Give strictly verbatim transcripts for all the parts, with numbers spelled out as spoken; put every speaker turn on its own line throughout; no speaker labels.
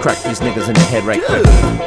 crack these niggas in the head right quick.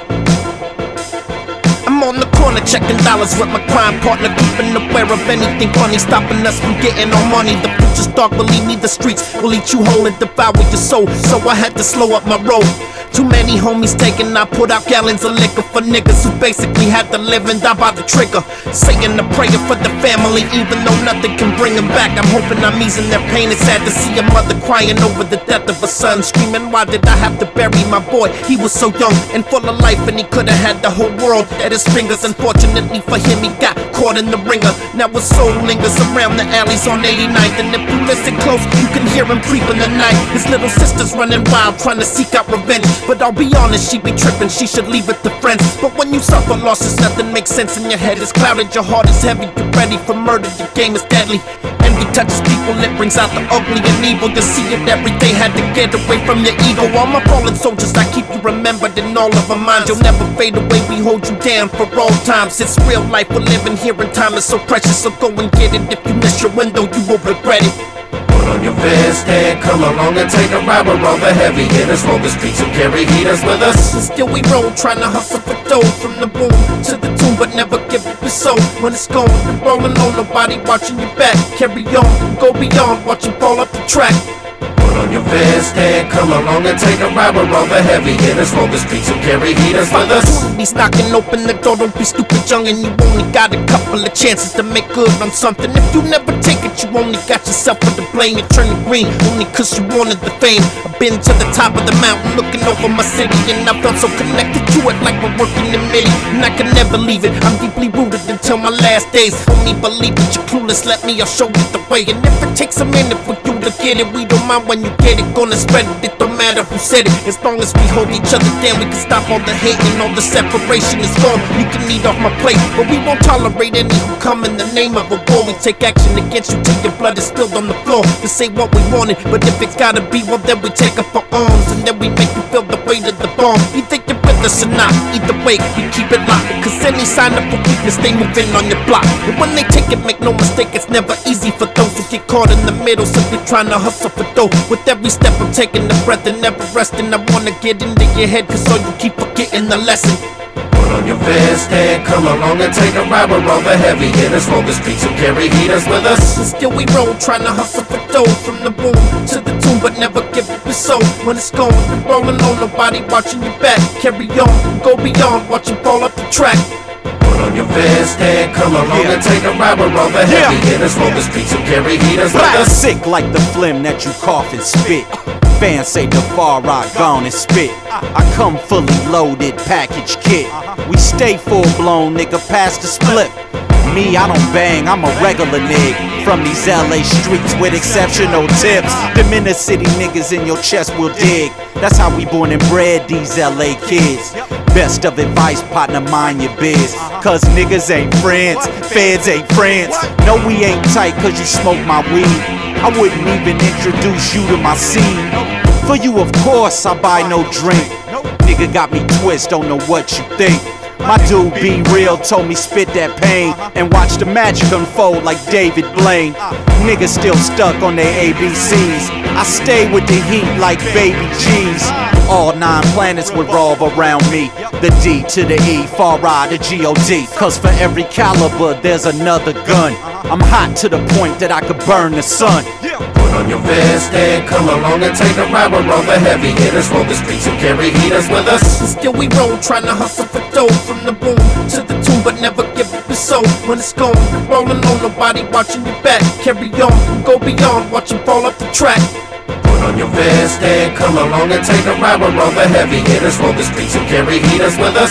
I'm on the corner checking dollars with my crime partner, keeping aware of anything funny, stopping us from getting our money. The future's dark, believe me, the streets will eat you whole and devour your soul. So I had to slow up my road. Too many homies taken, I put out gallons of liquor for niggas who basically had to live and die by the trigger. Saying a prayer for the family, even though nothing can bring them back. I'm hoping I'm easing their pain. It's sad to see a mother crying over the death of a son, screaming, why did I have to bury my boy? He was so young and full of life, and he could've had the whole world at his fingers. Unfortunately for him, he got caught in the ringer. Now his soul lingers around the alleys on eighty-ninth, and if you listen close, you can hear him creep in the night. His little sister's running wild, trying to seek out revenge. But I'll be honest, she be tripping, she should leave it to friends. But when you suffer losses, nothing makes sense in your head. It's clouded, your heart is heavy, you're ready for murder, your game is deadly. Envy touches people, it brings out the ugly and evil. You see it every day, had to get away from your ego. All my fallen soldiers, I keep you remembered in all of our minds. You'll never fade away, we hold you down for all times. It's real life we're living here, and time is so precious. So go and get it, if you miss your window, you will regret it.
Put on your vest and come along and take a ride. We're all the heavy hitters, roll the streets and carry heaters with us.
And still we roll, trying to hustle for dough, from the boom to the tomb, but never give up your soul. When it's gone, you're rolling on, nobody watching your back. Carry on, go beyond, watch it fall up the track.
Put on your vest and come along and take a ride. We're all the heavy hitters, roll the streets and carry heaters with us.
Opportunities knocking open the door, don't be stupid young, and you only got a couple of chances to make good on something. If you never take it, you only got yourself for the blame. You're turning green only cause you wanted the fame. I've been to the top of the mountain looking over my city, and I felt so connected to it like we're working in MIDI. And I can never leave it, I'm deeply rooted until my last days. Only believe it, you're clueless, let me, I'll show you the way. And if it takes a minute for you to get it, we don't mind when you get it, gonna spread it, it don't matter who said it. As long as we hold each other down, we can stop all the hate and all the separation is gone. You can eat off my plate, but we won't tolerate any who come in the name of a war. We take action against you till your blood is spilled on the floor. To say what we wanted, but if it's gotta be, well then we take up our arms, and then we make you feel the weight of the bomb. Either you're with us or not, either way, we keep it locked, cause any sign of a weakness, they move in on your block. And when they take it, make no mistake, it's never easy for those who get caught in the middle, simply trying to hustle for dough. With every step I'm taking a breath and never resting, I wanna get into your head, cause all you keep forgetting the lesson.
Put on your vest and come along and take a ride. We're all the heavy hitters, roll the streets and carry heaters with us.
And still we roll, trying to hustle for dough, from the boom to the tomb, but never give up your soul. When it's gone, you're rolling on, nobody watching your back. Carry on, go beyond, watch it fall up the track.
Put on your vest and come along yeah. and take a ride. We're all the heavy yeah. hitters, roll the streets and carry heaters with us.
Sick like the phlegm that you cough and spit. Fans say the far rock gone and spit. I come fully loaded, package kit. We stay full blown, nigga, past the split. Me, I don't bang, I'm a regular nigga from these L A streets with exceptional tips. Them inner city niggas in your chest will dig. That's how we born and bred these L A kids. Best of advice, partner, mind your biz. Cause niggas ain't friends, feds ain't friends. No, we ain't tight cause you smoke my weed. I wouldn't even introduce you to my scene. For you, of course, I buy no drink. Nigga got me twist, don't know what you think. My dude Be Real told me spit that pain and watch the magic unfold like David Blaine. Niggas still stuck on their A B Cs. I stay with the heat like baby G's. All nine planets revolve around me. The D to the E, far I to G O D. Cause for every caliber there's another gun. I'm hot to the point that I could burn the sun.
Put on your vest and come along and take a ride. We're all the heavy hitters, roll the streets and carry heaters with us.
And still we roll, trying to hustle for dough, from the boom to the tomb, but never give up your soul. When it's gone, you're rolling on, nobody watching your back. Carry on, go beyond, watch it fall up the track.
Put on your vest and come along and take a ride. We're all the heavy hitters, roll the streets and carry heaters with us.